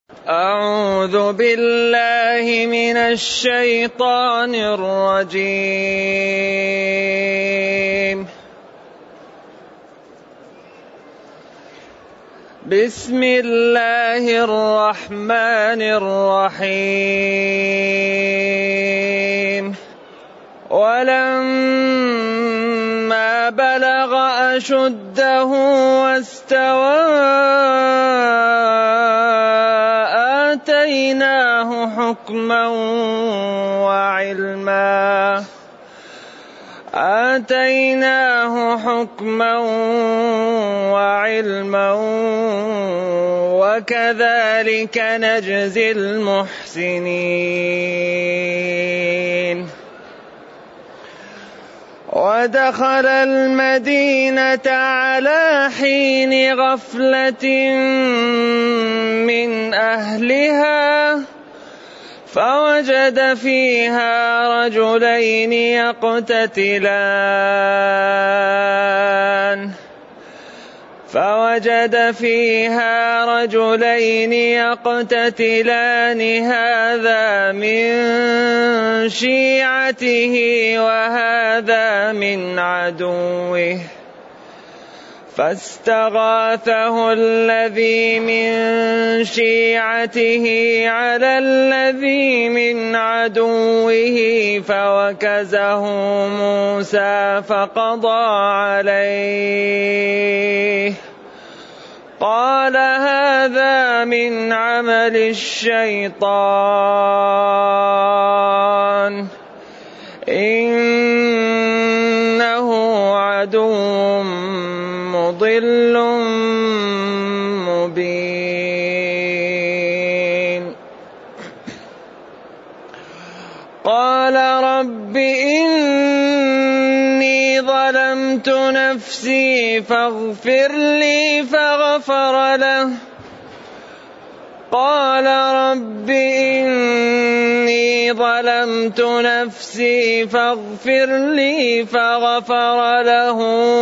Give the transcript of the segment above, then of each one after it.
أعوذ بالله من الشيطان الرجيم. بسم الله الرحمن الرحيم. ولما بلغ أشده واستوى آتيناه حكما وعلما وكذلك نجزي المحسنين. ودخل المدينة على حين غفلة من أهلها فوجد فيها رجلين يقتتلان هذا من شيعته وهذا من عدوه فاستغاثه الذي من شيعته على الذي من عدوه فوكزه موسى فقضى عليه قال هذا من عمل الشيطان إنه عدو مضل مبين. قال رب إني ظلمت نفسي فاغفر لي فغفر له. قال رب إني ظلمت نفسي فاغفر لي فغفر له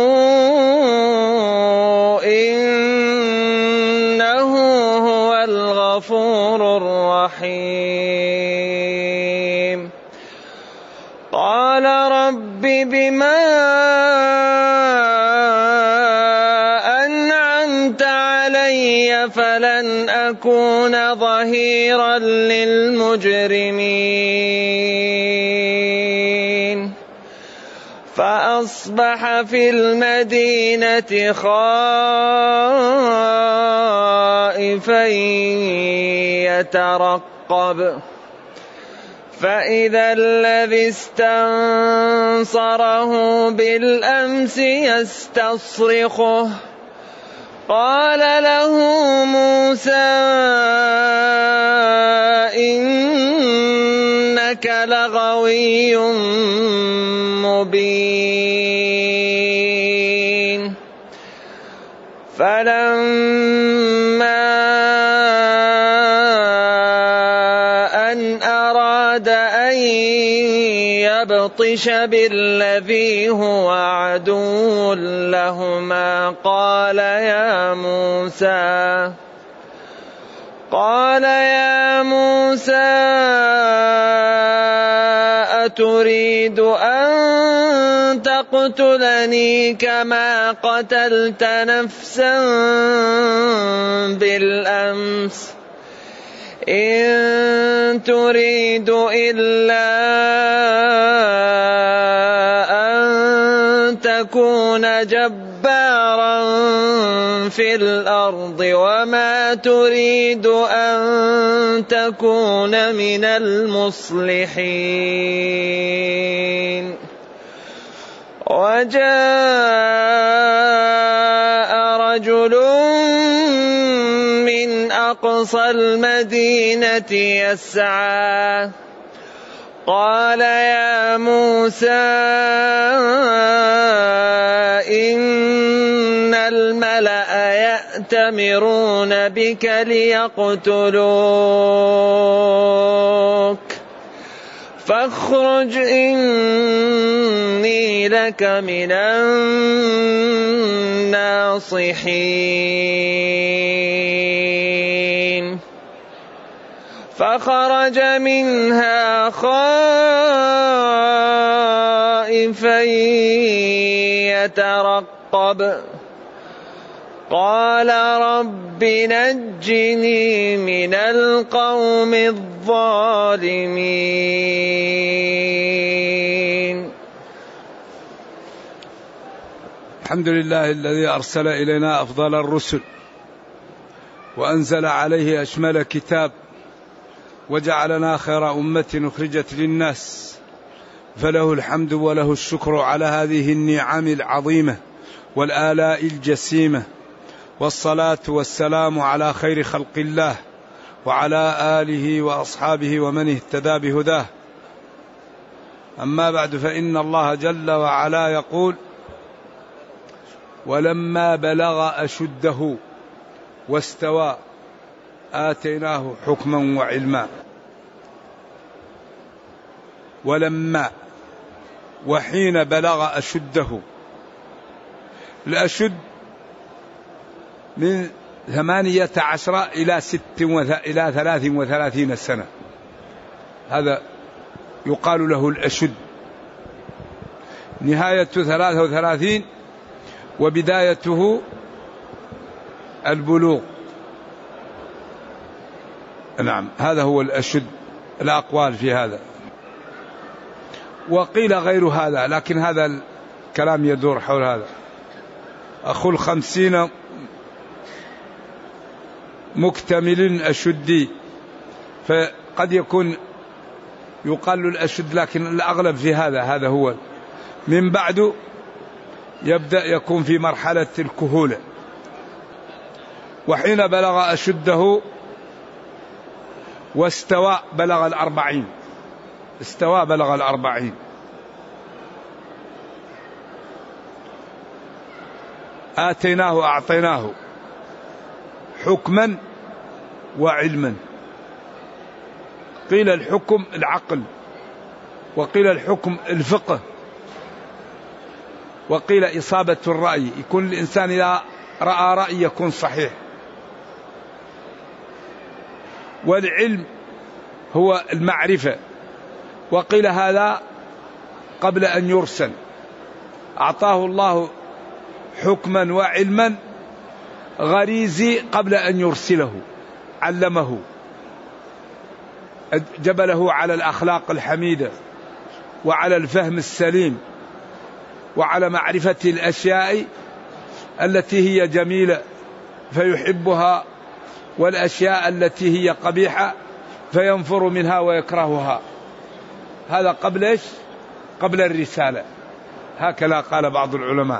إنه هو الغفور الرحيم. قال رب بما أنعمت علي فلن أكون ظهيرا للمجرمين. فأصبح في المدينة خائفا يترقب فإذا الذي استنصره بالأمس يستصرخه قال له موسى إنك لغوي مبين. فلما أن أراد أن يبطش بالذي هو عدو لهما قال يا موسى أتريد أن تقتلني كما قتلت نفسا بالأمس إن تريد إلا أن تكون جبارا في الأرض وما تريد أن تكون من المصلحين. وجاء رجل من أقصى المدينة يسعى قال يا موسى إن الملأ يأتمرون بك ليقتلوك فاخرج إني لك من الناصحين. فخرج منها خائفا يترقب قال رب نجني من القوم الظالمين. الحمد لله الذي أرسل إلينا أفضل الرسل وأنزل عليه أشمل كتاب وجعلنا خير أمة أخرجت للناس، فله الحمد وله الشكر على هذه النعم العظيمة والآلاء الجسيمة، والصلاة والسلام على خير خلق الله وعلى آله وأصحابه ومن اهتدى بهداه. أما بعد، فإن الله جل وعلا يقول: ولما بلغ أشده واستوى آتيناه حكما وعلما. ولما وحين بلغ أشده، الأشد من 18 إلى 33 سنة، هذا يقال له الأشد. نهاية 33 وبدايته البلوغ. نعم، هذا هو الأشد. الأقوال في هذا، وقيل غير هذا، لكن هذا الكلام يدور حول هذا. أخو 50 مكتمل أشدي، فقد يكون يقال الأشد، لكن الأغلب في هذا هو. من بعد يبدأ يكون في مرحلة الكهولة. وحين بلغ أشده واستوى بلغ 40، استوى بلغ 40. آتيناه أعطيناه حكما وعلما. قيل الحكم العقل، وقيل الحكم الفقه، وقيل إصابة الرأي، يكون الإنسان إذا رأى رأي يكون صحيح. والعلم هو المعرفة، وقيل هذا قبل أن يرسل، أعطاه الله حكما وعلما غريزي قبل أن يرسله، علمه، جبله على الأخلاق الحميدة وعلى الفهم السليم وعلى معرفة الأشياء التي هي جميلة فيحبها، والأشياء التي هي قبيحة فينفر منها ويكرهها. هذا قبل إيش؟ قبل الرسالة، هكذا قال بعض العلماء.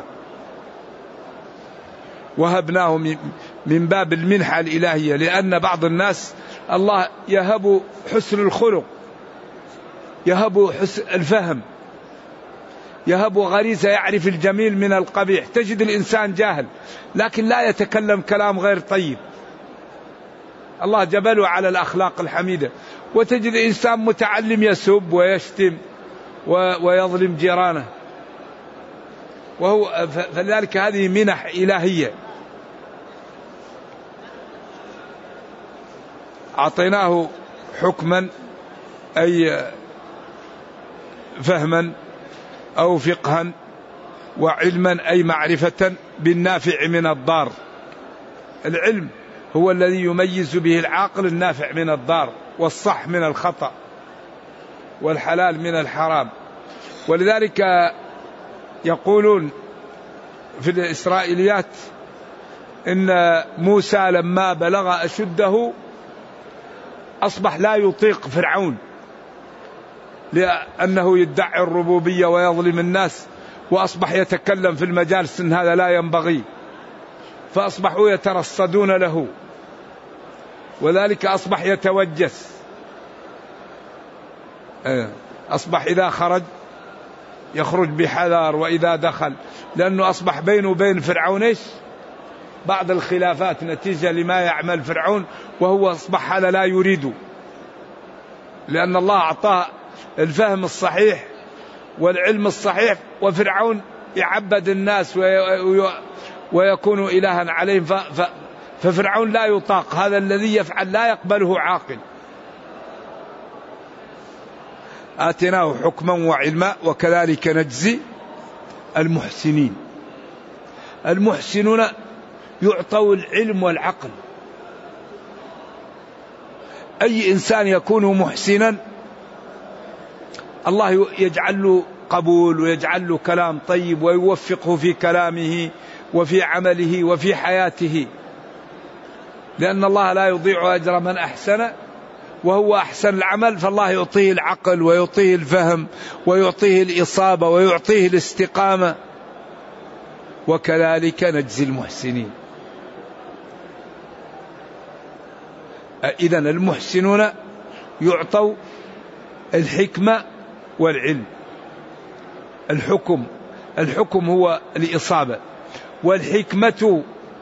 وهبناه من باب المنحة الإلهية، لأن بعض الناس الله يهب حسن الخلق، يهب حسن الفهم، يهب غريزة يعرف الجميل من القبيح. تجد الإنسان جاهل لكن لا يتكلم كلام غير طيب، الله جبله على الأخلاق الحميدة. وتجد إنسان متعلم يسب ويشتم ويظلم جيرانه، فلذلك هذه منح إلهية. أعطيناه حكما أي فهما أو فقها، وعلما أي معرفة بالنافع من الضار. العلم هو الذي يميز به العاقل النافع من الضار، والصح من الخطأ، والحلال من الحرام. ولذلك يقولون في الإسرائيليات إن موسى لما بلغ أشده أصبح لا يطيق فرعون، لأنه يدعي الربوبية ويظلم الناس، وأصبح يتكلم في المجالس إن هذا لا ينبغي، فأصبحوا يترصدون له، وذلك أصبح يتوجس. أصبح إذا خرج يخرج بحذر، وإذا دخل، لأنه أصبح بينه وبين فرعون إيش؟ بعض الخلافات نتيجة لما يعمل فرعون، وهو أصبح هذا لا يريده، لأن الله أعطاه الفهم الصحيح والعلم الصحيح، وفرعون يعبد الناس ويكون إلها عليهم، ففرعون لا يطاق هذا الذي يفعل، لا يقبله عاقل. آتيناه حكما وعلما وكذلك نجزي المحسنين. المحسنون يعطوا العلم والعقل. أي إنسان يكون محسنا الله يجعل له قبول ويجعل له كلام طيب ويوفقه في كلامه وفي عمله وفي حياته، لأن الله لا يضيع أجر من أحسن وهو أحسن العمل، فالله يعطيه العقل ويعطيه الفهم ويعطيه الإصابة ويعطيه الاستقامة، وكذلك نجزي المحسنين. إذن المحسنون يعطوا الحكمة والعلم. الحكم هو الإصابة، والحكمة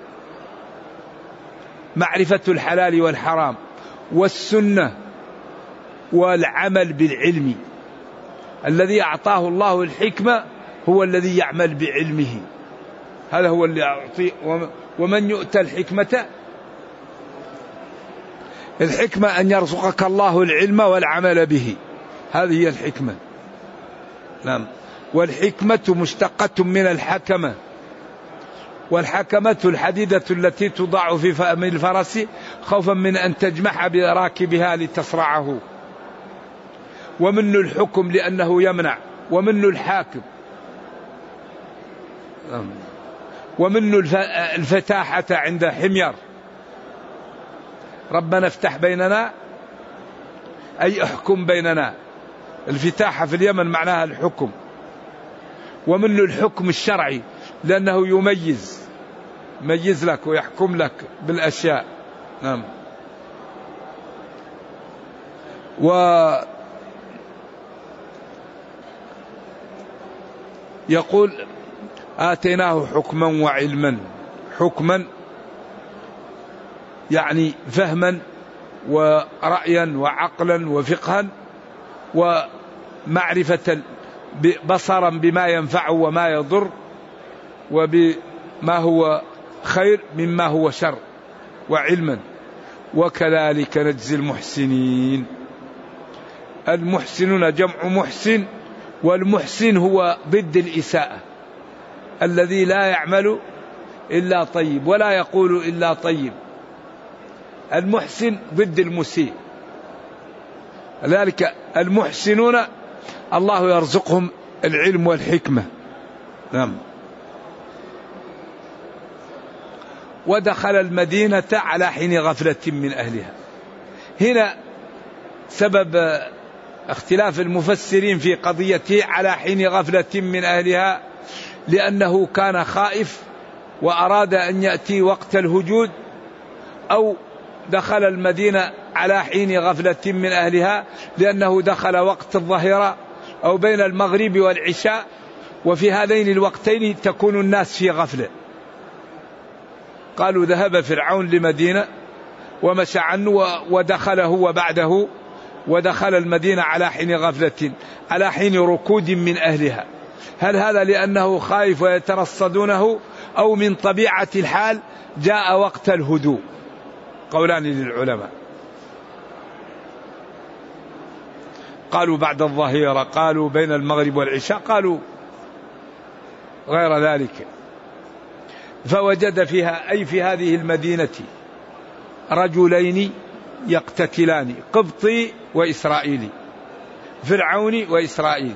معرفة الحلال والحرام، والسنة والعمل بالعلم. الذي أعطاه الله الحكمة هو الذي يعمل بعلمه، هذا هو اللي أعطيه. ومن يؤتى الحكمة أن يرزقك الله العلم والعمل به، هذه هي الحكمة. نعم. والحكمة مشتقة من الحكمة، والحكمة الحديدة التي توضع في فم الفرس خوفا من أن تجمح براكبها لتصرعه. ومنه الحكم لأنه يمنع، ومنه الحاكم، ومنه الفتاحة عند حمير. ربنا افتح بيننا أي احكم بيننا. الفتاحة في اليمن معناها الحكم. ومنه الحكم الشرعي لأنه يميز لك ويحكم لك بالأشياء. نعم. ويقول آتيناه حكما وعلما. حكما يعني فهما ورأيا وعقلا وفقها ومعرفة بصرا بما ينفع وما يضر وبما هو خير مما هو شر، وعلما وكذلك نجزي المحسنين. المحسنون جمع محسن، والمحسن هو ضد الإساءة، الذي لا يعمل إلا طيب ولا يقول إلا طيب. المحسن ضد المسيء. لذلك المحسنون الله يرزقهم العلم والحكمة. نعم. ودخل المدينة على حين غفلة من أهلها. هنا سبب اختلاف المفسرين في قضيته على حين غفلة من أهلها، لأنه كان خائف وأراد أن يأتي وقت الهجود، أو دخل المدينة على حين غفلة من أهلها لأنه دخل وقت الظهيرة أو بين المغرب والعشاء، وفي هذين الوقتين تكون الناس في غفلة. قالوا ذهب فرعون لمدينة ومشى عنه ودخله وبعده، ودخل المدينة على حين غفلة، على حين ركود من أهلها. هل هذا لأنه خائف ويترصدونه، أو من طبيعة الحال جاء وقت الهدوء؟ قولان للعلماء. قالوا بعد الظهيرة، قالوا بين المغرب والعشاء، قالوا غير ذلك. فوجد فيها أي في هذه المدينة رجلين يقتتلان، قبطي وإسرائيلي، فرعوني وإسرائيل.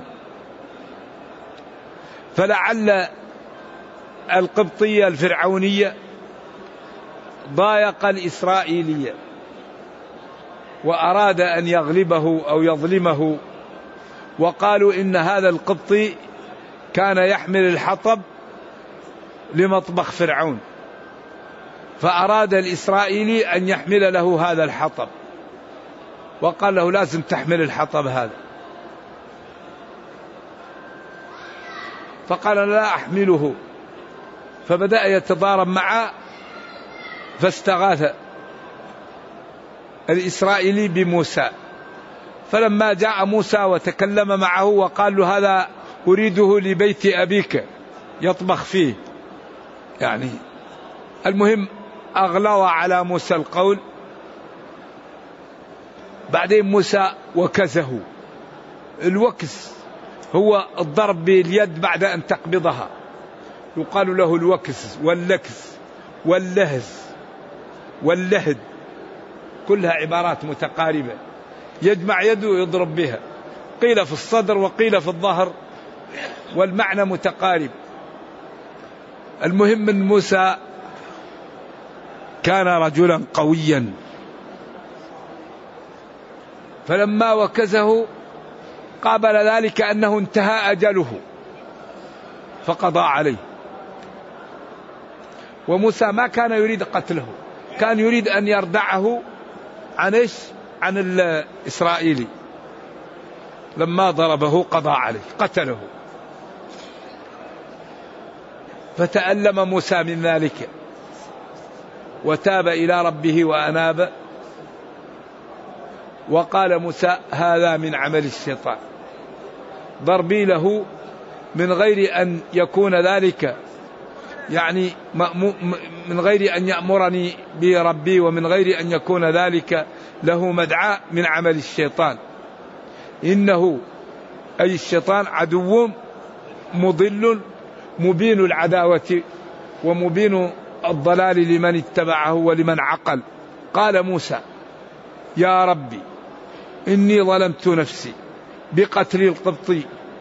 فلعل القبطية الفرعونية ضايق الإسرائيلية وأراد أن يغلبه أو يظلمه، وقالوا إن هذا القبطي كان يحمل الحطب لمطبخ فرعون، فأراد الإسرائيلي أن يحمل له هذا الحطب، وقال له لازم تحمل الحطب هذا، فقال لا أحمله، فبدأ يتضارب معه، فاستغاث الإسرائيلي بموسى. فلما جاء موسى وتكلم معه وقال له هذا أريده لبيت أبيك يطبخ فيه، يعني المهم أغلظ على موسى القول. بعدين موسى وكزه الوكس هو الضرب باليد بعد أن تقبضها، يقال له الوكس واللكس واللهز واللهد، كلها عبارات متقاربة، يجمع يده ويضرب بها، قيل في الصدر وقيل في الظهر والمعنى متقارب. المهم أن موسى كان رجلا قويا، فلما وكزه قابل ذلك أنه انتهى أجله فقضى عليه. وموسى ما كان يريد قتله، كان يريد أن يردعه عن إيش؟ عن الإسرائيلي. لما ضربه قضى عليه قتله. فتألم موسى من ذلك وتاب إلى ربه وأناب، وقال موسى هذا من عمل الشيطان، ضربي له من غير أن يكون ذلك يعني من غير أن يأمرني بربي، ومن غير أن يكون ذلك له مدعاة، من عمل الشيطان، إنه أي الشيطان عدو مضل مبين العداوة ومبين الضلال لمن اتبعه ولمن عقل. قال موسى يا ربي إني ظلمت نفسي بقتل القبطي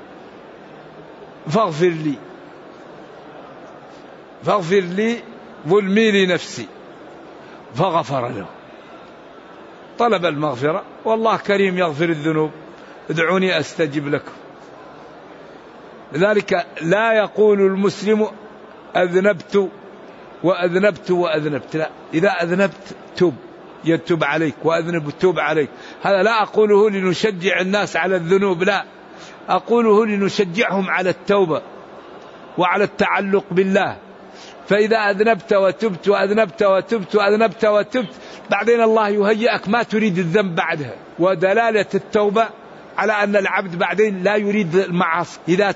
فاغفر لي ظلمي لنفسي، فغفر له. طلب المغفرة، والله كريم يغفر الذنوب، ادعوني أستجب لكم. لذلك لا يقول المسلم أذنبت وأذنبت وأذنبت، لا، إذا أذنبت توب يتوب عليك، وأذنب توب عليك. هذا لا أقوله لنشجع الناس على الذنوب، لا، أقوله لنشجعهم على التوبة وعلى التعلق بالله. فإذا أذنبت وتبت وأذنبت وتبت وأذنبت وتبت، بعدين الله يهيئك ما تريد الذنب بعدها. ودلالة التوبة على أن العبد بعدين لا يريد المعاصي. إذا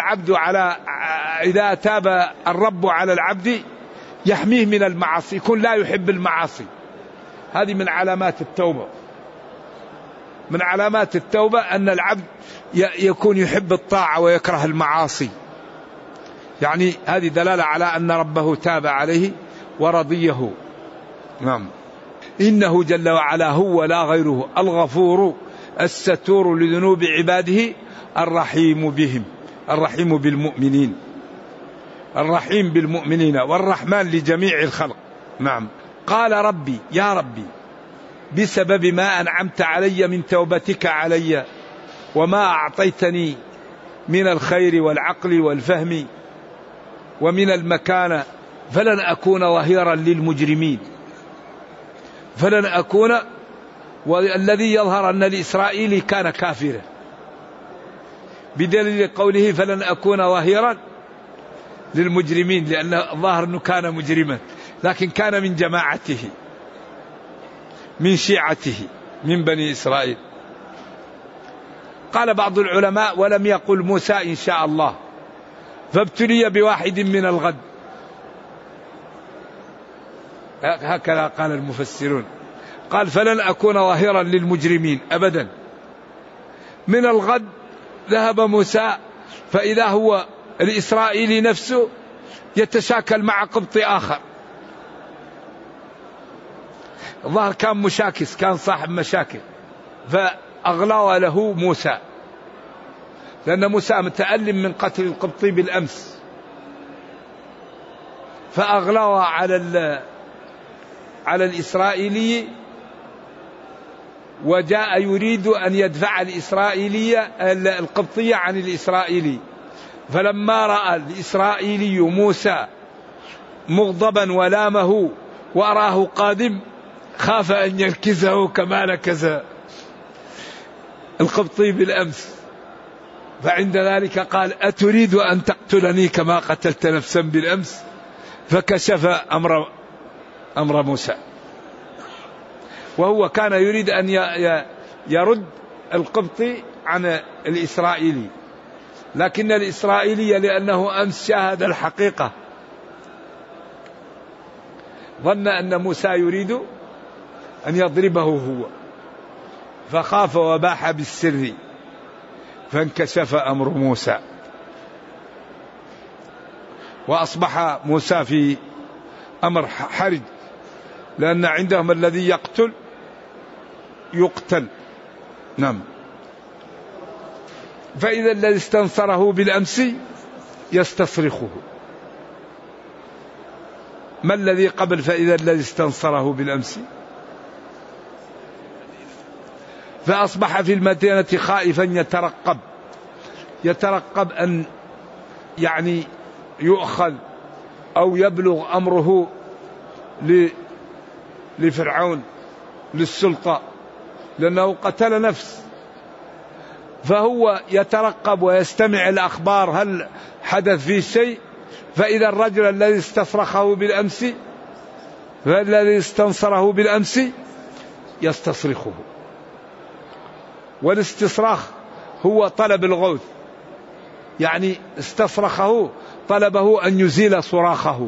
تاب الرب على العبد يحميه من المعاصي، يكون لا يحب المعاصي. هذه من علامات التوبة. من علامات التوبة أن العبد يكون يحب الطاعة ويكره المعاصي، يعني هذه دلالة على أن ربه تاب عليه ورضيه. نعم. إنه جل وعلا هو لا غيره الغفور الستور لذنوب عباده الرحيم بهم، الرحيم بالمؤمنين، الرحيم بالمؤمنين والرحمن لجميع الخلق. نعم. قال ربي يا ربي بسبب ما أنعمت علي من توبتك علي وما أعطيتني من الخير والعقل والفهم ومن المكانة، فلن أكون ظهيرا للمجرمين، فلن أكون. والذي يظهر أن الإسرائيلي كان كافرا بدليل قوله فلن أكون ظهيرا للمجرمين، لأن الظاهر أنه كان مجرما، لكن كان من جماعته من شيعته من بني إسرائيل. قال بعض العلماء ولم يقل موسى إن شاء الله، فابتلي بواحد من الغد، هكذا قال المفسرون. قال فلن أكون ظاهرا للمجرمين أبدا. من الغد ذهب موسى فإذا هو الإسرائيلي نفسه يتشاكل مع قبطي آخر، الظاهر كان مشاكس، كان صاحب مشاكل، فأغلظ له موسى، لأن موسى متألم من قتل القبطي بالأمس، فأغلظ على الإسرائيلي، وجاء يريد أن يدفع القبطية عن الإسرائيلي. فلما رأى الإسرائيلي موسى مغضبا ولامه وأراه قادم خاف أن يركزه كما ركز القبطي بالأمس، فعند ذلك قال أتريد أن تقتلني كما قتلت نفسا بالأمس؟ فكشف أمر موسى، وهو كان يريد أن يرد القبطي عن الإسرائيلي، لكن الإسرائيلي لأنه أمس شاهد الحقيقة ظن أن موسى يريد أن يضربه هو، فخاف وباح بالسر فانكشف أمر موسى، وأصبح موسى في أمر حرج، لأن عندهم الذي يقتل. نعم. فإذا الذي استنصره بالأمس يستصرخه. ما الذي قبل فإذا الذي استنصره بالأمس؟ فأصبح في المدينة خائفا يترقب أن يعني يؤخذ أو يبلغ أمره لفرعون للسلطة، لأنه قتل نفس، فهو يترقب ويستمع الأخبار هل حدث فيه شيء. فإذا الرجل الذي استصرخه بالأمس فالذي استنصره بالأمس يستصرخه. والاستصراخ هو طلب الغوث، يعني استصرخه طلبه أن يزيل صراخه،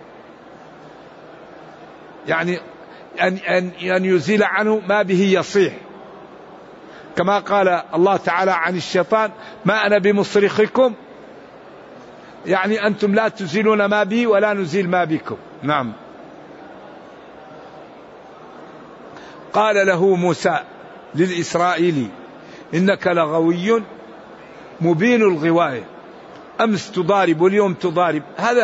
يعني أن يزيل عنه ما به يصيح، كما قال الله تعالى عن الشيطان: ما أنا بمصرخكم، يعني أنتم لا تزيلون ما بي ولا نزيل ما بكم. نعم. قال له موسى للإسرائيلي: إنك لغوي مبين الغواية، أمس تضارب واليوم تضارب.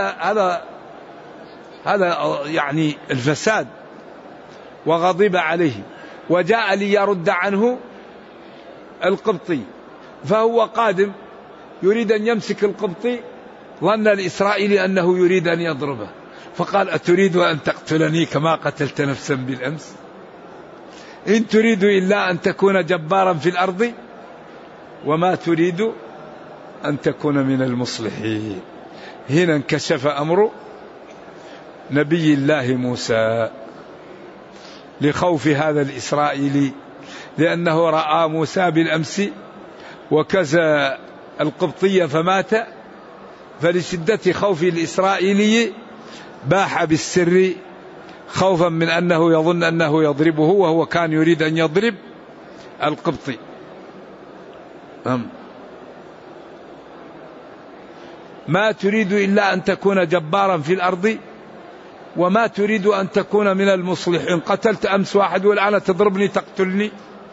هذا يعني الفساد. وغضب عليه وجاء ليرد عنه القبطي، فهو قادم يريد أن يمسك القبطي، ظن الإسرائيلي أنه يريد أن يضربه، فقال: أتريد أن تقتلني كما قتلت نفسا بالأمس؟ إن تريد إلا أن تكون جبارا في الأرض وما تريد أن تكون من المصلحين. هنا انكشف أمر نبي الله موسى لخوف هذا الإسرائيلي، لأنه رأى موسى بالأمس وكزى القبطية فمات، فلشدة خوف الإسرائيلي باح بالسر خوفا من أنه يظن أنه يضربه، وهو كان يريد أن يضرب القبطي. ما تريد إلا أن تكون جبارا في الأرض وما تريد أن تكون من المصلحين. قتلت أمس واحد والآن تضربني تقتلني.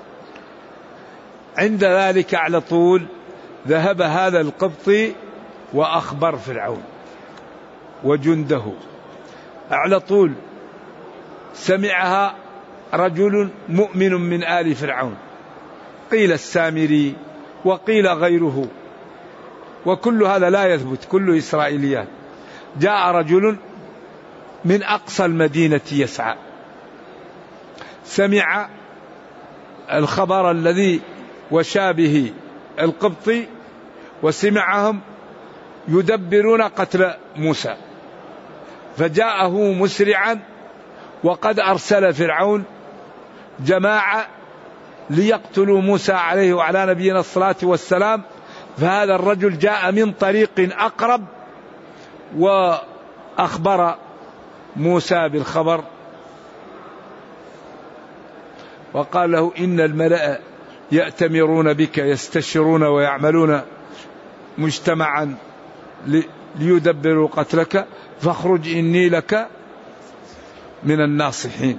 عند ذلك على طول ذهب هذا القبطي وأخبر فرعون وجنده. على طول سمعها رجل مؤمن من آل فرعون، قيل السامري وقيل غيره، وكل هذا لا يثبت، كله إسرائيليات. جاء رجل من أقصى المدينة يسعى، سمع الخبر الذي وشابه القبطي، وسمعهم يدبرون قتل موسى، فجاءه مسرعا، وقد أرسل فرعون جماعة ليقتلوا موسى عليه وعلى نبينا الصلاة والسلام. فهذا الرجل جاء من طريق أقرب وأخبر موسى بالخبر، وقال له: إن الملأ يأتمرون بك يستشرون ويعملون مجتمعا ليدبروا قتلك، فاخرج إني لك من الناصحين،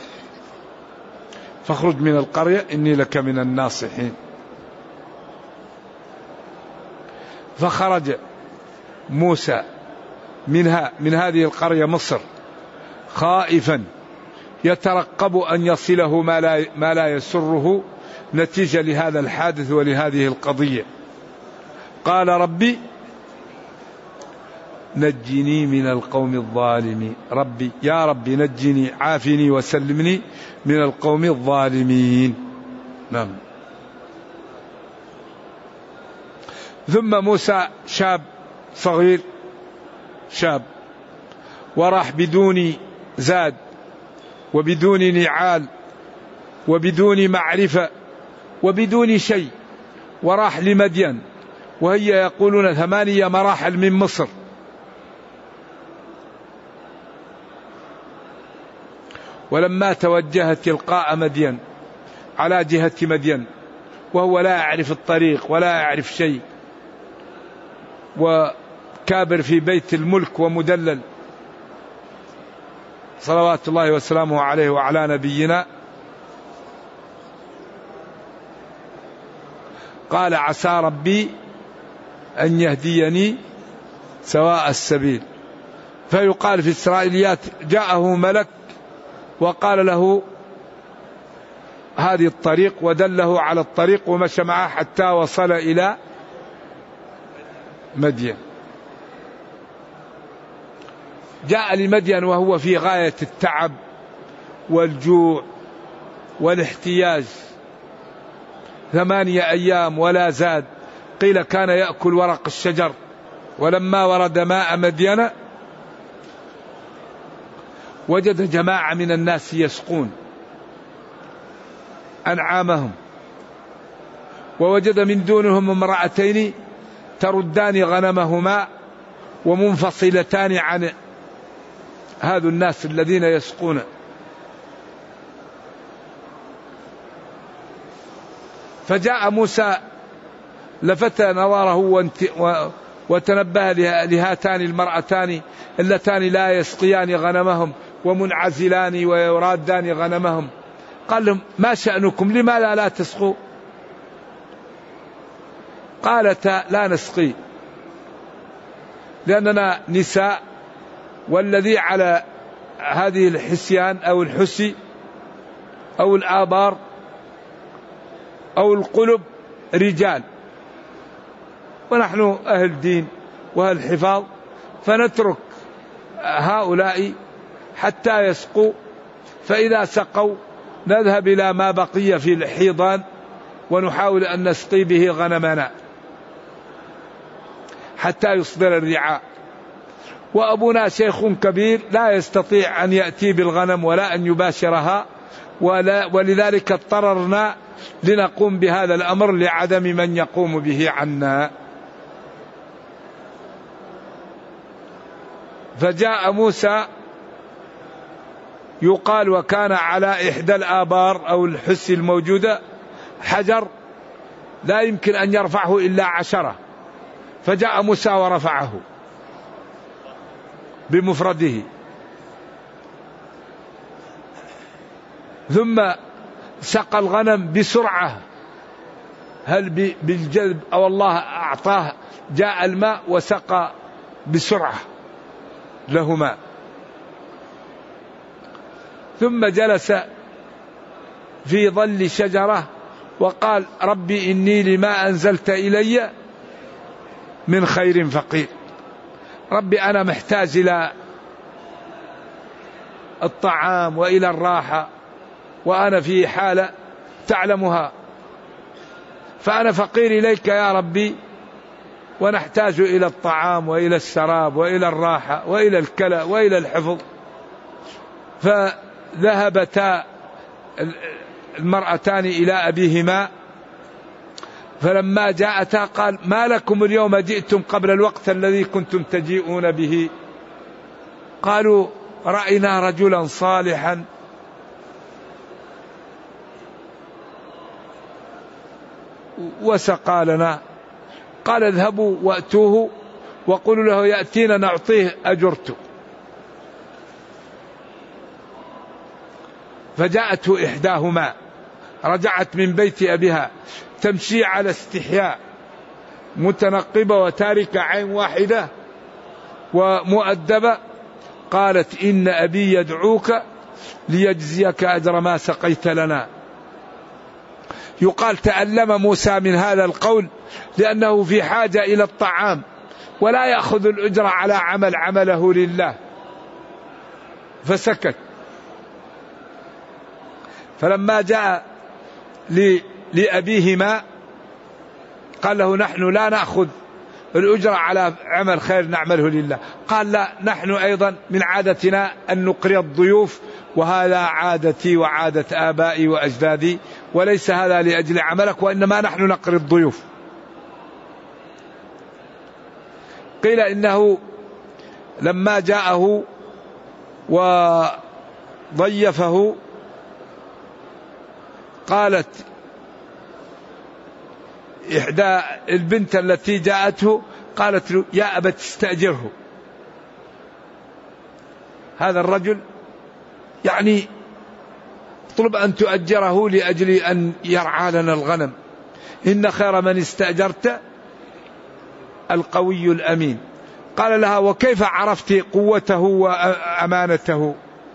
فاخرج من القرية إني لك من الناصحين. فخرج موسى من هذه القرية مصر خائفا يترقب أن يصله ما لا يسره نتيجة لهذا الحادث ولهذه القضية. قال: ربي نجني من القوم الظالمين، ربي يا ربي نجني، عافني وسلمني من القوم الظالمين. نعم. ثم موسى شاب صغير، شاب، وراح بدون زاد وبدون نعال وبدون معرفة وبدون شيء، وراح لمدين، وهي يقولون 8 مراحل من مصر. ولما توجه تلقاء مدين على جهة مدين وهو لا يعرف الطريق ولا يعرف شيء، وكابر في بيت الملك ومدلل، صلوات الله وسلامه عليه وعلى نبينا. قال عسى ربي أن يهديني سواء السبيل. فيقال في الإسرائيليات جاءه ملك وقال له هذه الطريق، ودله على الطريق ومشى معه حتى وصل إلى مدين. جاء لمدين وهو في غاية التعب والجوع والاحتياج، 8 أيام ولا زاد. قيل كان يأكل ورق الشجر. ولما ورد ماء مدين وجد جماعة من الناس يسقون أنعامهم، ووجد من دونهم امرأتين تردان غنمهما ومنفصلتان عن هذا الناس الذين يسقون. فجاء موسى لفت نظره وتنبه لهاتان المرأتان اللتان لا يسقيان غنمهم ومنعزلان ويرادان غنمهم. قال لهم ما شأنكم، لما لا تسقوا؟ قالتا لا نسقي لأننا نساء، والذي على هذه الحسيان أو الحسي أو الآبار أو القلب رجال، ونحن أهل دين وأهل حفاظ، فنترك هؤلاء حتى يسقوا، فإذا سقوا نذهب إلى ما بقي في الحيضان ونحاول أن نسقي به غنمنا حتى يصدر الرعاء. وأبونا شيخ كبير لا يستطيع أن يأتي بالغنم ولا أن يباشرها، ولذلك اضطررنا لنقوم بهذا الأمر لعدم من يقوم به عنا. فجاء موسى يقال وكان على إحدى الآبار أو الحس الموجودة حجر لا يمكن أن يرفعه إلا 10، فجاء موسى ورفعه بمفرده، ثم سقى الغنم بسرعة، هل بالجذب أو الله أعطاه، جاء الماء وسقى بسرعة لهما، ثم جلس في ظل شجرة وقال ربي إني لما أنزلت إلي من خير فقير. ربي أنا محتاج إلى الطعام وإلى الراحة، وأنا في حالة تعلمها، فأنا فقير إليك يا ربي، ونحتاج إلى الطعام وإلى الشراب وإلى الراحة وإلى الكلى وإلى الحفظ. فذهبتا المرأتان إلى أبيهما، فلما جاءتا قال ما لكم اليوم جئتم قبل الوقت الذي كنتم تجيئون به؟ قالوا رأينا رجلا صالحا وسقى لنا. قال اذهبوا وأتوه وقولوا له يأتينا نعطيه أجرته. فجاءته إحداهما، رجعت من بيت أبيها تمشي على استحياء، متنقبة وتاركة عين واحدة ومؤدبة. قالت إن أبي يدعوك ليجزيك أجر ما سقيت لنا. يقال تألم موسى من هذا القول لأنه في حاجة إلى الطعام ولا يأخذ الأجر على عمل عمله لله، فسكت. فلما جاء لأبيهما قال له نحن لا نأخذ الأجر على عمل خير نعمله لله. قال لا، نحن أيضا من عادتنا أن نقري الضيوف، وهذا عادتي وعادة آبائي وأجدادي، وليس هذا لأجل عملك، وإنما نحن نقري الضيوف. قيل إنه لما جاءه وضيفه قالت إحدى البنت التي جاءته قالت له يا أبت استأجره. هذا الرجل يعني اطلب أن تؤجره لأجل أن يرعى لنا الغنم، إن خير من استأجرت القوي الأمين. قال لها وكيف عرفت قوته وأمانته؟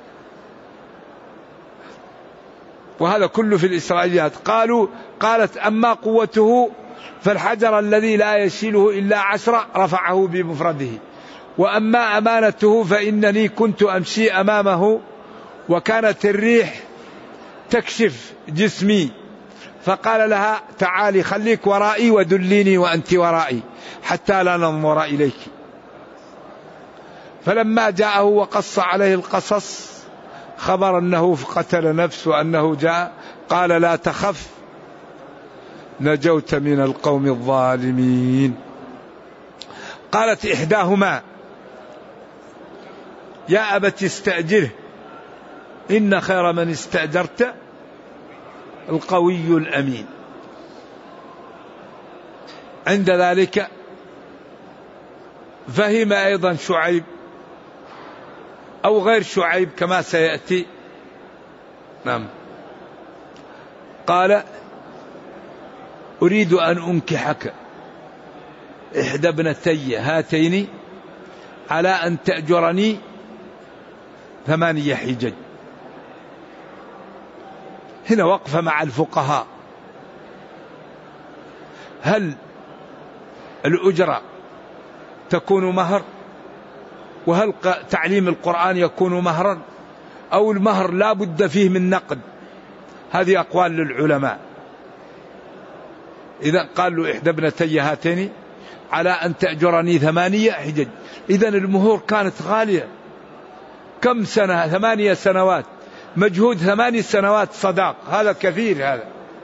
وهذا كله في الإسرائيليات. قالت أما قوته فالحجر الذي لا يشيله إلا 10 رفعه بمفرده، وأما أمانته فإنني كنت أمشي أمامه وكانت الريح تكشف جسمي، فقال لها تعالي خليك ورائي ودليني وأنت ورائي حتى لا ننظر إليك. فلما جاءه وقص عليه القصص خبر أنه قتل نفس وأنه جاء، قال لا تخف نجوت من القوم الظالمين. قالت إحداهما يا أبت استأجره إن خير من استأجرت القوي الأمين. عند ذلك فهم أيضا شعيب أو غير شعيب كما سيأتي. نعم. قال أريد أن أنكحك إحدى ابنتي هاتين على أن تأجرني 8 حجج. هنا وقفة مع الفقهاء، هل الأجرة تكون مهر؟ وهل تعليم القرآن يكون مهرا؟ أو المهر لا بد فيه من نقد؟ هذه أقوال للعلماء. إذا قال له إحدى ابنتي هاتين على أن تأجرني 8 حجج، إذن المهور كانت غالية. كم سنة؟ 8 سنوات، مجهود 8 سنوات صداق، هذا كثير هذا.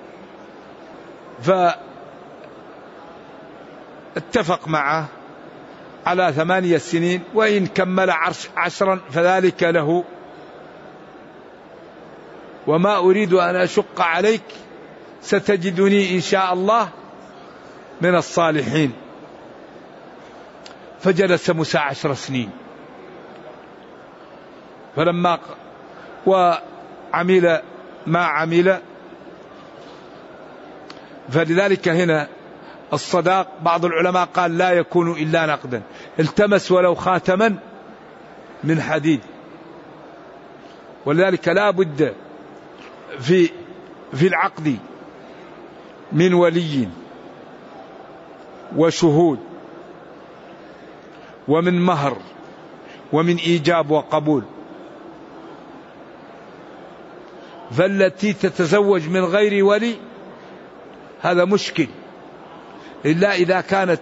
فاتفق معه على 8 سنين، وإن كمل 10 فذلك له، وما أريد أن أشق عليك ستجدني إن شاء الله من الصالحين. فجلس موسى 10 سنين، فلما وعمل ما عمل. فلذلك هنا الصداق بعض العلماء قال لا يكون إلا نقدا، التمس ولو خاتما من حديد. ولذلك لا بد في العقد من ولي وشهود ومن مهر ومن إيجاب وقبول. فالتي تتزوج من غير ولي هذا مشكل، إلا إذا كانت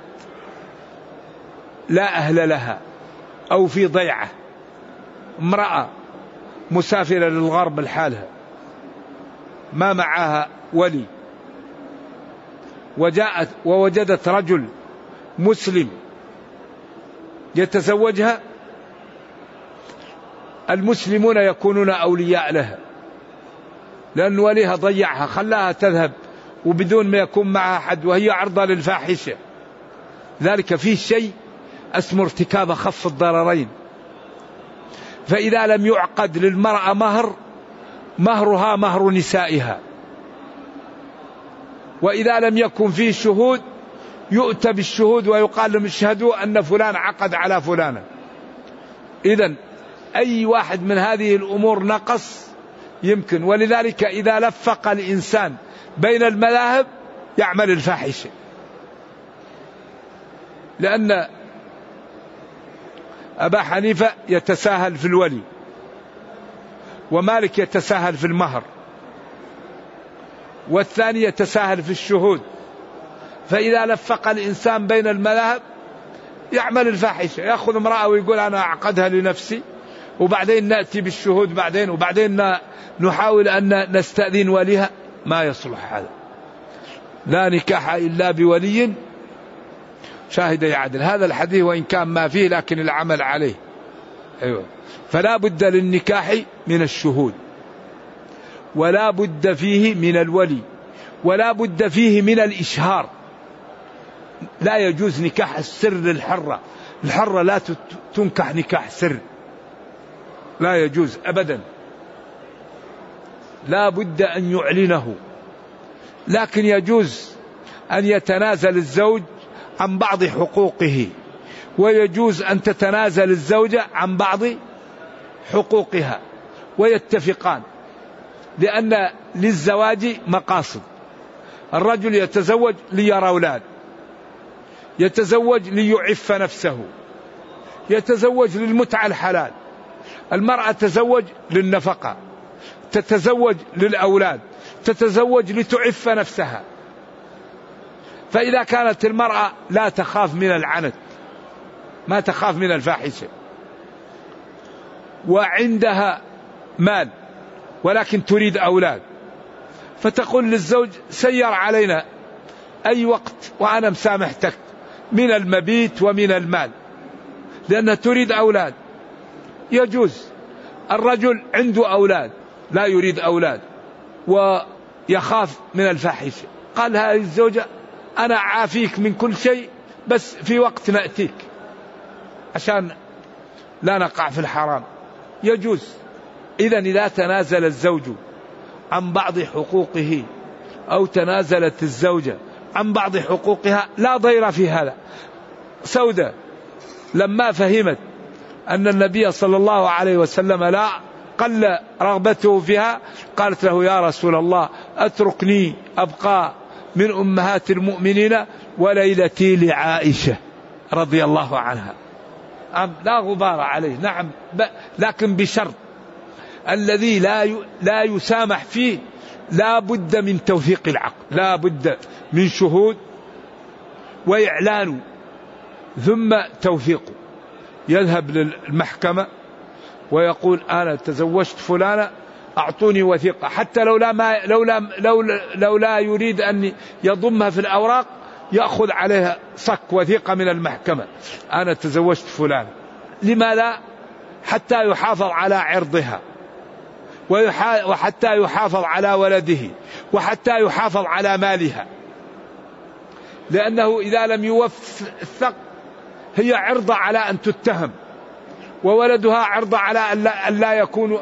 لا أهل لها أو في ضيعة، امرأة مسافرة للغرب لحالها ما معها ولي، وجاءت ووجدت رجل مسلم يتزوجها، المسلمون يكونون أولياء لها، لأن وليها ضيعها خلاها تذهب وبدون ما يكون معها حد وهي عرضة للفاحشة. ذلك فيه شيء اسمه ارتكاب أخف الضررين. فإذا لم يعقد للمرأة مهرها مهر نسائها، وإذا لم يكن فيه شهود يؤتى بالشهود ويقال لهم اشهدوا أن فلان عقد على فلانة. إذن أي واحد من هذه الأمور نقص يمكن. ولذلك إذا لفق الإنسان بين المذاهب يعمل الفاحشة، لأن أبا حنيفة يتساهل في الولي، ومالك يتساهل في المهر، والثاني يتساهل في الشهود. فإذا لفق الإنسان بين المذاهب يعمل الفاحشة، يأخذ امرأة ويقول أنا أعقدها لنفسي، وبعدين نأتي بالشهود وبعدين نحاول أن نستأذن وليها. ما يصلح هذا. لا نكاح إلا بولي شاهد يعدل. هذا الحديث وإن كان ما فيه لكن العمل عليه. أيوة. فلا بد للنكاح من الشهود، ولا بد فيه من الولي، ولا بد فيه من الإشهار. لا يجوز نكاح السر للحرة. الحرة لا تنكح نكاح سر، لا يجوز أبدا، لا بد أن يعلنه. لكن يجوز أن يتنازل الزوج عن بعض حقوقه، ويجوز أن تتنازل الزوجة عن بعض حقوقها، ويتفقان، لأن للزواج مقاصد. الرجل يتزوج ليرى أولاد، يتزوج ليعف نفسه، يتزوج للمتعة الحلال. المرأة تتزوج للنفقة، تتزوج للأولاد، تتزوج لتعف نفسها. فإذا كانت المرأة لا تخاف من العنت، ما تخاف من الفاحشة، وعندها مال ولكن تريد أولاد، فتقول للزوج سير علينا أي وقت وأنا مسامحتك من المبيت ومن المال، لأنها تريد أولاد. يجوز. الرجل عنده أولاد لا يريد أولاد ويخاف من الفاحشة، قال هذه الزوجة أنا عافيك من كل شيء، بس في وقت نأتيك عشان لا نقع في الحرام. يجوز. إذن إذا تنازل الزوج عن بعض حقوقه أو تنازلت الزوجة عن بعض حقوقها لا ضير في هذا. سودة لما فهمت أن النبي صلى الله عليه وسلم لا قل رغبته فيها، قالت له يا رسول الله أتركني أبقى من أمهات المؤمنين وليلتي لعائشة رضي الله عنها. لا غبار عليه، نعم، لكن بشرط الذي لا يسامح فيه لا بد من توثيق العقد، لا بد من شهود وإعلان ثم توثيقه. يذهب للمحكمة ويقول أنا تزوجت فلانة أعطوني وثيقة، حتى لو لا يريد أن يضمها في الأوراق يأخذ عليها صك وثيقة من المحكمة أنا تزوجت فلانة. لماذا؟ حتى يحافظ على عرضها، وحتى يحافظ على ولده، وحتى يحافظ على مالها، لأنه إذا لم يوثق هي عرضة على أن تتهم، وولدها عرضة على أن لا يكون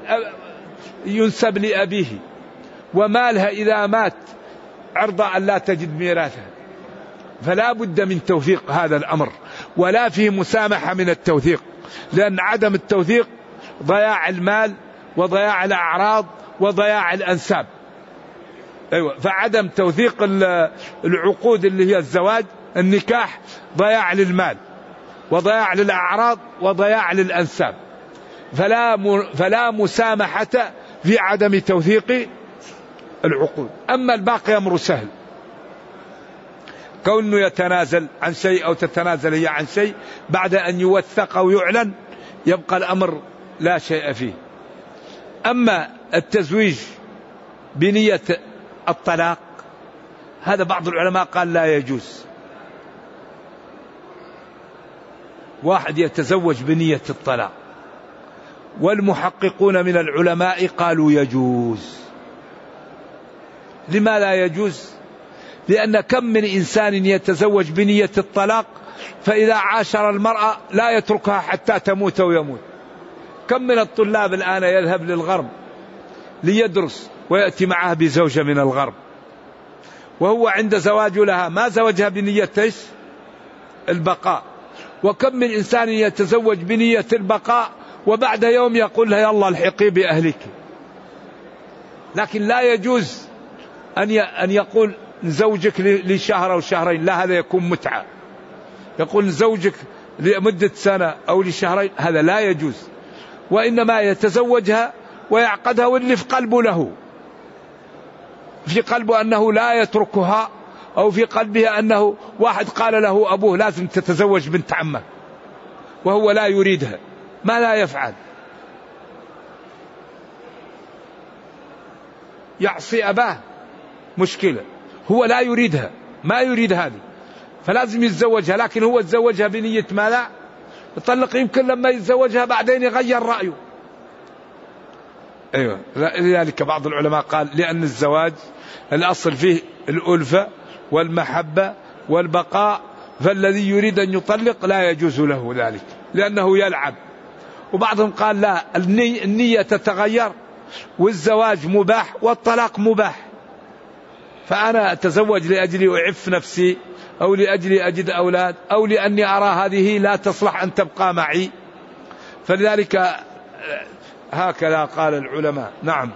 ينسب لأبيه، ومالها إذا مات عرضة أن لا تجد ميراثها. فلا بد من توثيق هذا الأمر، ولا فيه مسامحة من التوثيق، لأن عدم التوثيق ضياع المال وضياع الأعراض وضياع الأنساب. أيوة. فعدم توثيق العقود اللي هي الزواج النكاح ضياع للمال وضياع للأعراض وضياع للأنساب. فلا مسامحة في عدم توثيق العقود. أما الباقي أمر سهل، كونه يتنازل عن شيء أو تتنازل هي عن شيء بعد أن يوثق أو يعلن يبقى الأمر لا شيء فيه. أما التزويج بنية الطلاق هذا بعض العلماء قال لا يجوز. واحد يتزوج بنية الطلاق، والمحققون من العلماء قالوا يجوز. لما لا يجوز؟ لأن كم من إنسان يتزوج بنية الطلاق فإذا عاشر المرأة لا يتركها حتى تموت ويموت. كم من الطلاب الآن يذهب للغرب ليدرس ويأتي معه بزوجة من الغرب، وهو عند زواج لها ما زوجها بنية البقاء. وكم من إنسان يتزوج بنية البقاء وبعد يوم يقول لها يلا الحقي بأهلك. لكن لا يجوز أن يقول نزوجك لشهر أو شهرين، لا، هذا يكون متعة. يقول نزوجك لمدة سنة أو لشهرين، هذا لا يجوز. وإنما يتزوجها ويعقدها واللي في قلبه له، في قلبه أنه لا يتركها، أو في قلبه أنه واحد قال له أبوه لازم تتزوج بنت عمه وهو لا يريدها، ما لا يفعل؟ يعصي أباه، مشكلة. هو لا يريدها، ما يريد هذه، فلازم يتزوجها. لكن هو يتزوجها بنية ما لا يطلق، يمكن لما يتزوجها بعدين يغير رأيه. أيوة. لذلك بعض العلماء قال لأن الزواج الأصل فيه الألفة والمحبة والبقاء، فالذي يريد أن يطلق لا يجوز له ذلك لأنه يلعب. وبعضهم قال لا، النية تتغير، والزواج مباح والطلاق مباح، فأنا أتزوج لأجل أعف نفسي، أو لأجل أجد أولاد، أو لأني أرى هذه لا تصلح أن تبقى معي. فلذلك هكذا قال العلماء. نعم.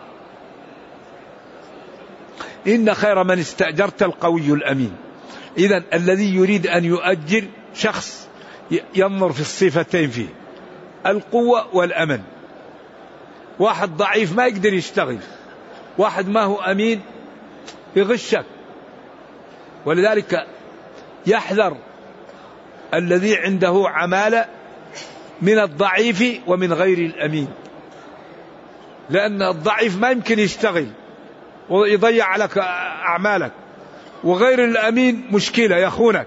إن خير من استأجرت القوي الأمين. إذن الذي يريد أن يؤجر شخص ينظر في الصفتين فيه، القوة والأمن. واحد ضعيف ما يقدر يشتغل، واحد ما هو أمين يغشك. ولذلك يحذر الذي عنده عمالة من الضعيف ومن غير الأمين، لأن الضعيف ما يمكن يشتغل ويضيع لك أعمالك، وغير الأمين مشكلة يخونك.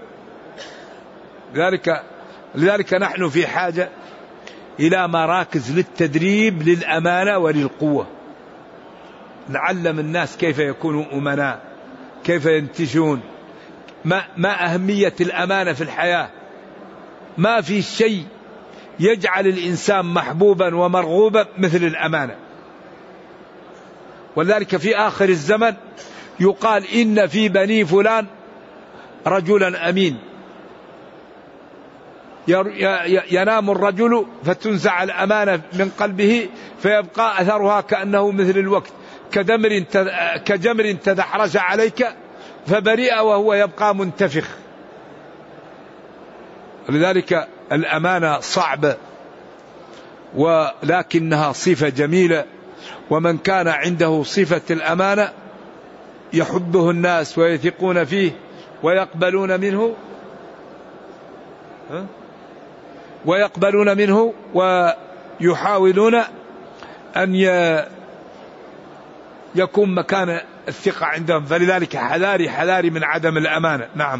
لذلك نحن في حاجة إلى مراكز للتدريب للأمانة وللقوة، نعلم الناس كيف يكونوا أمناء، كيف ينتجون، ما أهمية الأمانة في الحياة. ما في شيء يجعل الإنسان محبوبا ومرغوبا مثل الأمانة. ولذلك في آخر الزمن يقال إن في بني فلان رجلا أمين، ينام الرجل فتنزع الأمانة من قلبه فيبقى أثرها كأنه مثل الوقت، كجمر تدحرج عليك فبرئ وهو يبقى منتفخ. لذلك الأمانة صعبة ولكنها صفة جميلة، ومن كان عنده صفة الأمانة يحبه الناس ويثقون فيه ويقبلون منه ويحاولون أن يكون مكان الثقة عندهم. فلذلك حذاري من عدم الأمانة. نعم.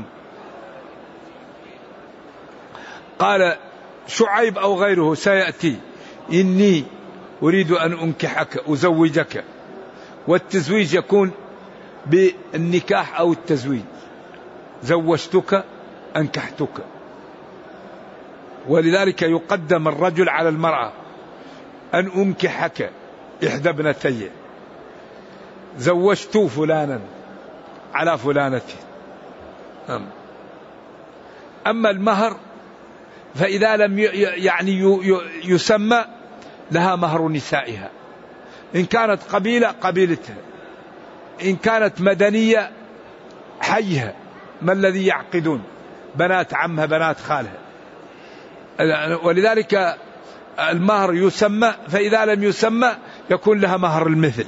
قال شعيب أو غيره سيأتي: إني أريد أن أنكحك أزوجك. والتزويج يكون بالنكاح أو التزويج، زوجتك أنكحتك. ولذلك يقدم الرجل على المرأة، أن أنكحك إحدى ابنتي، زوجت فلانا على فلانته. أما المهر فإذا لم يسمى لها مهر نسائها، إن كانت قبيلة قبيلتها، إن كانت مدنية حيها، ما الذي يعقدون، بنات عمها بنات خالها. ولذلك المهر يسمى، فإذا لم يسمى يكون لها مهر المثل.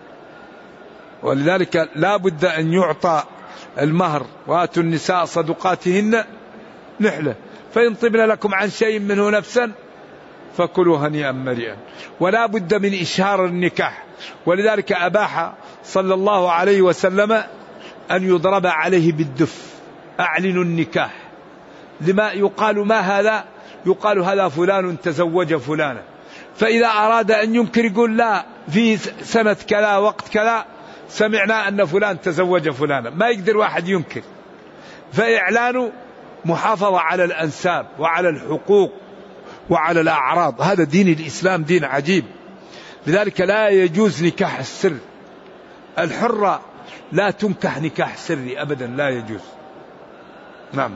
ولذلك لا بد أن يعطى المهر: وآتوا النساء صدقاتهن نحلة، فإن طبن لكم عن شيء منه نفسا فكلوا هنيئا مريئا. ولا بد من إشهار النكاح. ولذلك أباح صلى الله عليه وسلم أن يضرب عليه بالدف: أعلنوا النكاح. لما يقال ما هذا؟ يقال هذا فلان تزوج فلانا. فإذا أراد أن ينكر يقول لا، في سنة كذا وقت كذا سمعنا أن فلان تزوج فلانا، ما يقدر واحد ينكر. فإعلانه محافظة على الأنساب وعلى الحقوق وعلى الأعراض. هذا دين الإسلام دين عجيب. لذلك لا يجوز نكاح السر. الحرة لا تنكح نكاح سري أبدا، لا يجوز. نعم.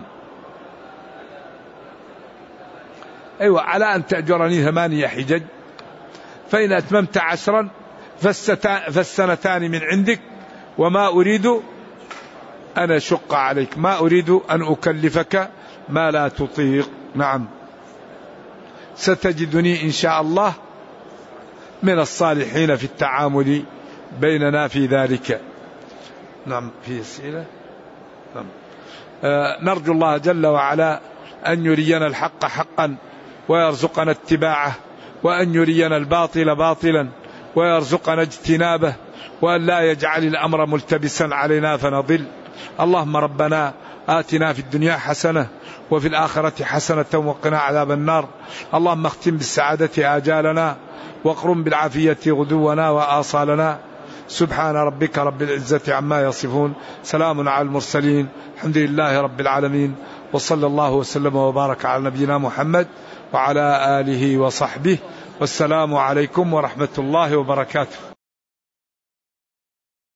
أيوة، على أن تأجرني 8 حجج، فإن أتممت 10 فالسنتان من عندك، وما أريد أن أشق عليك، ما أريد أن أكلفك ما لا تطيق. نعم. ستجدني إن شاء الله من الصالحين في التعامل بيننا في ذلك. نعم. في أسئلة؟ نعم. نرجو الله جل وعلا أن يرينا الحق حقا ويرزقنا اتباعه، وأن يرينا الباطل باطلا ويرزقنا اجتنابه، وأن لا يجعل الأمر ملتبسا علينا فنضل. اللهم ربنا آتنا في الدنيا حسنة وفي الآخرة حسنة وقنا عذاب النار. اللهم اختم بالسعادة آجالنا، واقرم بالعافية غدونا وآصالنا. سبحان ربك رب العزة عما يصفون، سلام على المرسلين، الحمد لله رب العالمين، وصلى الله وسلم وبارك على نبينا محمد وعلى آله وصحبه، والسلام عليكم ورحمة الله وبركاته.